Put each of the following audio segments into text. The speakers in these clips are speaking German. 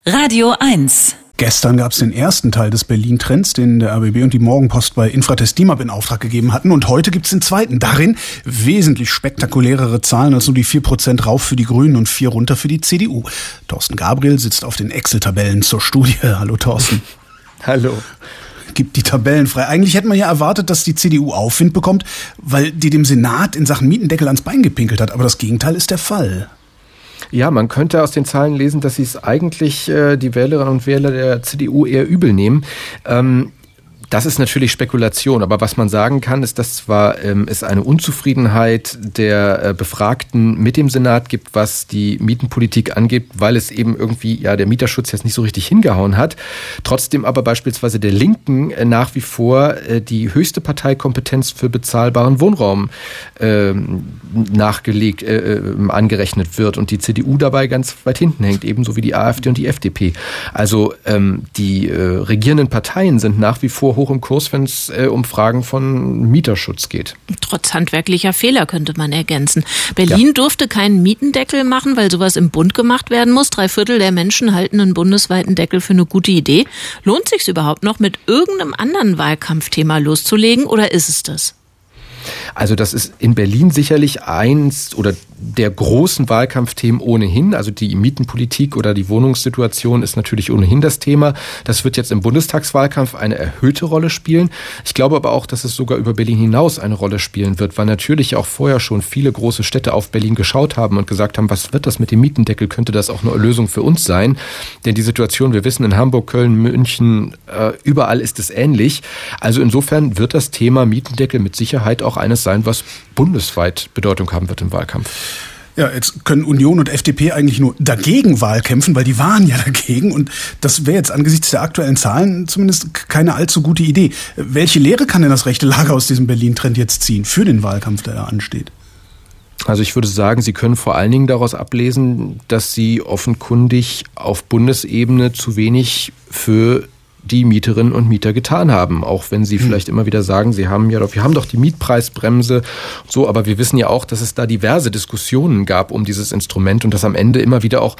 Radio 1. Gestern gab es den ersten Teil des Berlin-Trends, den der RBB und die Morgenpost bei Infratest DIMAP in Auftrag gegeben hatten. Und heute gibt es den zweiten. Darin wesentlich spektakulärere Zahlen als nur die 4% rauf für die Grünen und 4 runter für die CDU. Thorsten Gabriel sitzt auf den Excel-Tabellen zur Studie. Hallo Thorsten. Hallo. Gibt die Tabellen frei. Eigentlich hätte man ja erwartet, dass die CDU Aufwind bekommt, weil die dem Senat in Sachen Mietendeckel ans Bein gepinkelt hat. Aber das Gegenteil ist der Fall. Ja, man könnte aus den Zahlen lesen, dass sie es eigentlich die Wählerinnen und Wähler der CDU eher übel nehmen. Das ist natürlich Spekulation, aber was man sagen kann, ist, dass zwar es eine Unzufriedenheit der Befragten mit dem Senat gibt, was die Mietenpolitik angeht, weil es eben irgendwie der Mieterschutz jetzt nicht so richtig hingehauen hat. Trotzdem aber beispielsweise der Linken nach wie vor die höchste Parteikompetenz für bezahlbaren Wohnraum angerechnet wird und die CDU dabei ganz weit hinten hängt, ebenso wie die AfD und die FDP. Also die regierenden Parteien sind nach wie vor hoch im Kurs, wenn es um Fragen von Mieterschutz geht. Trotz handwerklicher Fehler könnte man ergänzen. Berlin durfte keinen Mietendeckel machen, weil sowas im Bund gemacht werden muss. 3/4 der Menschen halten einen bundesweiten Deckel für eine gute Idee. Lohnt sich's überhaupt noch, mit irgendeinem anderen Wahlkampfthema loszulegen, oder ist es das? Also das ist in Berlin sicherlich eins oder der großen Wahlkampfthemen ohnehin. Also die Mietenpolitik oder die Wohnungssituation ist natürlich ohnehin das Thema. Das wird jetzt im Bundestagswahlkampf eine erhöhte Rolle spielen. Ich glaube aber auch, dass es sogar über Berlin hinaus eine Rolle spielen wird, weil natürlich auch vorher schon viele große Städte auf Berlin geschaut haben und gesagt haben, was wird das mit dem Mietendeckel? Könnte das auch eine Lösung für uns sein? Denn die Situation, wir wissen, in Hamburg, Köln, München, überall ist es ähnlich. Also insofern wird das Thema Mietendeckel mit Sicherheit auch eines sein, was bundesweit Bedeutung haben wird im Wahlkampf. Ja, jetzt können Union und FDP eigentlich nur dagegen Wahlkämpfen, weil die waren ja dagegen. Und das wäre jetzt angesichts der aktuellen Zahlen zumindest keine allzu gute Idee. Welche Lehre kann denn das rechte Lager aus diesem Berlin-Trend jetzt ziehen für den Wahlkampf, der da ansteht? Also ich würde sagen, Sie können vor allen Dingen daraus ablesen, dass Sie offenkundig auf Bundesebene zu wenig für die Mieterinnen und Mieter getan haben. Auch wenn sie vielleicht immer wieder sagen, wir haben doch die Mietpreisbremse und so, aber wir wissen ja auch, dass es da diverse Diskussionen gab um dieses Instrument und dass am Ende immer wieder auch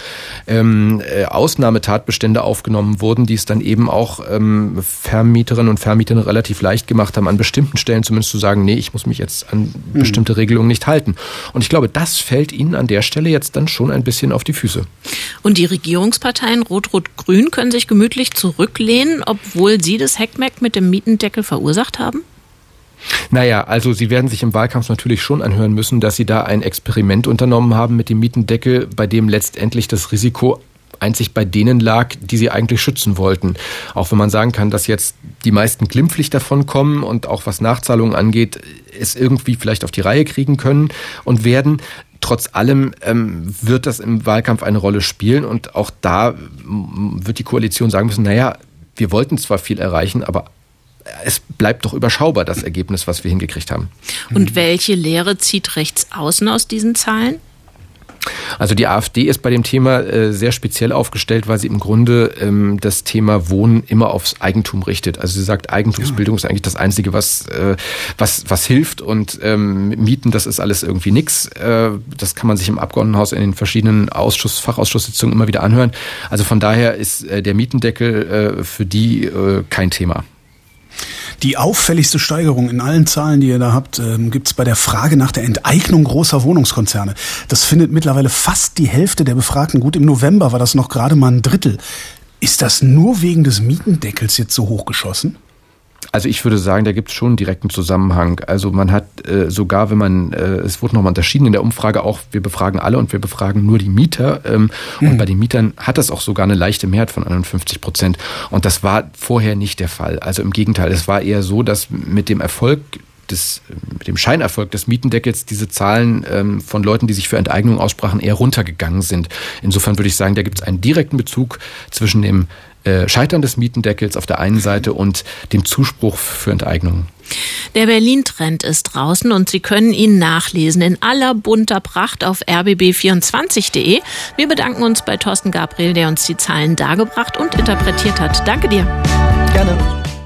Ausnahmetatbestände aufgenommen wurden, die es dann eben auch Vermieterinnen und Vermietern relativ leicht gemacht haben, an bestimmten Stellen zumindest zu sagen, nee, ich muss mich jetzt an bestimmte Regelungen nicht halten. Und ich glaube, das fällt Ihnen an der Stelle jetzt dann schon ein bisschen auf die Füße. Und die Regierungsparteien Rot-Rot-Grün können sich gemütlich zurücklehnen, obwohl sie das Heckmeck mit dem Mietendeckel verursacht haben? Naja, also Sie werden sich im Wahlkampf natürlich schon anhören müssen, dass Sie da ein Experiment unternommen haben mit dem Mietendeckel, bei dem letztendlich das Risiko einzig bei denen lag, die sie eigentlich schützen wollten. Auch wenn man sagen kann, dass jetzt die meisten glimpflich davon kommen und auch was Nachzahlungen angeht, es irgendwie vielleicht auf die Reihe kriegen können und werden. Trotz allem wird das im Wahlkampf eine Rolle spielen und auch da wird die Koalition sagen müssen, naja, wir wollten zwar viel erreichen, aber es bleibt doch überschaubar, das Ergebnis, was wir hingekriegt haben. Und welche Lehre zieht Rechtsaußen aus diesen Zahlen? Also die AfD ist bei dem Thema sehr speziell aufgestellt, weil sie im Grunde das Thema Wohnen immer aufs Eigentum richtet. Also sie sagt, Eigentumsbildung ist eigentlich das Einzige, was hilft und Mieten, das ist alles irgendwie nix. Das kann man sich im Abgeordnetenhaus in den verschiedenen Fachausschusssitzungen immer wieder anhören. Also von daher ist der Mietendeckel für die kein Thema. Die auffälligste Steigerung in allen Zahlen, die ihr da habt, gibt's bei der Frage nach der Enteignung großer Wohnungskonzerne. Das findet mittlerweile fast die Hälfte der Befragten. Gut, im November war das noch gerade mal ein Drittel. Ist das nur wegen des Mietendeckels jetzt so hochgeschossen? Also ich würde sagen, da gibt es schon einen direkten Zusammenhang. Also man hat sogar, wenn man, es wurde nochmal unterschieden in der Umfrage auch, wir befragen alle und wir befragen nur die Mieter. Und bei den Mietern hat das auch sogar eine leichte Mehrheit von 51%. Und das war vorher nicht der Fall. Also im Gegenteil, es war eher so, dass mit dem Scheinerfolg des Mietendeckels diese Zahlen von Leuten, die sich für Enteignung aussprachen, eher runtergegangen sind. Insofern würde ich sagen, da gibt es einen direkten Bezug zwischen dem Scheitern des Mietendeckels auf der einen Seite und dem Zuspruch für Enteignungen. Der Berlin-Trend ist draußen und Sie können ihn nachlesen in aller bunter Pracht auf rbb24.de. Wir bedanken uns bei Thorsten Gabriel, der uns die Zahlen dargebracht und interpretiert hat. Danke dir. Gerne.